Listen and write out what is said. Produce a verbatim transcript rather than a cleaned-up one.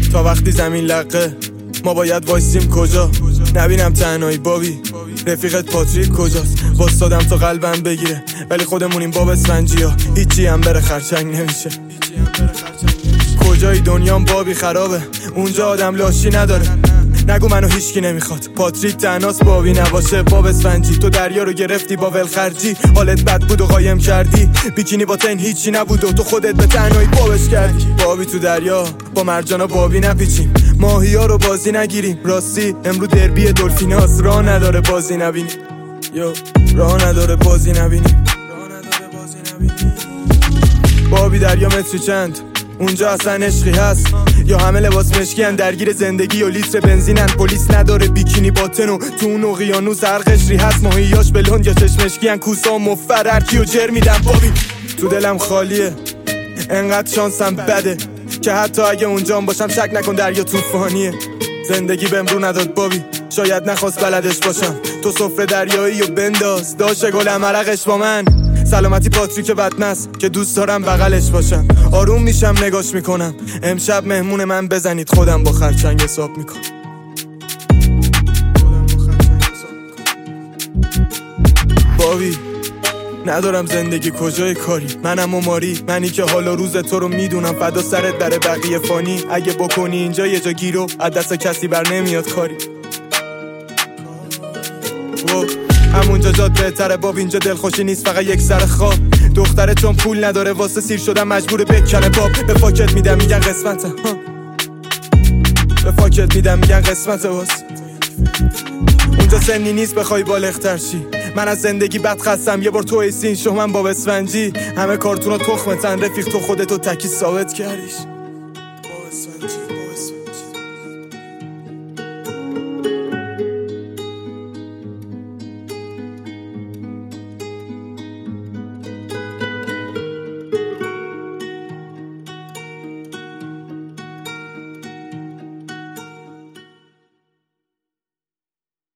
تا وقتی زمین لقه ما باید وایسیم کجا؟ نبینم تنهایی بابی رفیقت پاتریک کجاست؟ واسادم تا قلبم بگیره ولی خودمونیم باب اسفنجی ها، هیچی هم بره خرچنگ نمیشه. کجایی دنیام بابی خرابه، اونجا آدم لاشی نداره. نگو منو هیچکی نمیخواد، پاتریک تنهاست بابی نباشه. باب اسفنجی تو دریا رو گرفتی با ولخرجی، حالت بد بود و قایم کردی. بیکینی با تن هیچی نبود و تو خودت به تنهایی بابش کردی. بابی تو دریا با مرجانا بابی نپیچیم، ماهی ها رو بازی نگیریم. راستی امرو دربی دلفیناس، راه نداره بازی نبینیم. یو راه نداره بازی نبینیم. بابی دریا متری چند؟ اونجا اصلا عشقی هست یا همه لباس مشکین درگیر زندگی و لیتر بنزینن؟ پلیس نداره بیکینی باطن و تو اون اقیانوس هر قشری هست. ماهیاش بلوند یا چشمشکین، کوسا و مفررکی و جر میدن. بابی تو دلم خالیه، انقدر شانسم بده که حتی اگه اونجا باشم شک نکن دریا طوفانیه. زندگی بهم رو نداد بابی، شاید نخواست بلدش باشم. تو سفره دریایی و بنداز داشه گلم عرقش با من. سلامتی پاتریک بدنس که دوست دارم بغلش باشم. آروم میشم نگاش میکنم، امشب مهمون من بزنید خودم با خرچنگ حساب میکنم. بابی ندارم زندگی کجای کاری، منم و ماری، منی که حالا روز تو رو میدونم. فدا سرت بره بقیه فانی، اگه بکنی اینجا یه جا گیرو از دست کسی بر نمیاد کاری. همونجا جاد بهتره باب، اینجا دلخوشی نیست فقط یک سر خواب. دختره چون پول نداره واسه سیر شدن مجبور بکنه باب. به فاکت میدم میگن قسمته، به فاکت میدم میگن قسمته. واس اونجا سنی نیست بخوای بالغتر شی. من از زندگی بد خستم، یه بار تو ایسین شو من باب اسفنجی. همه کارتونا تخمتن رفیق، تو خودتو تکی ثابت کردیش.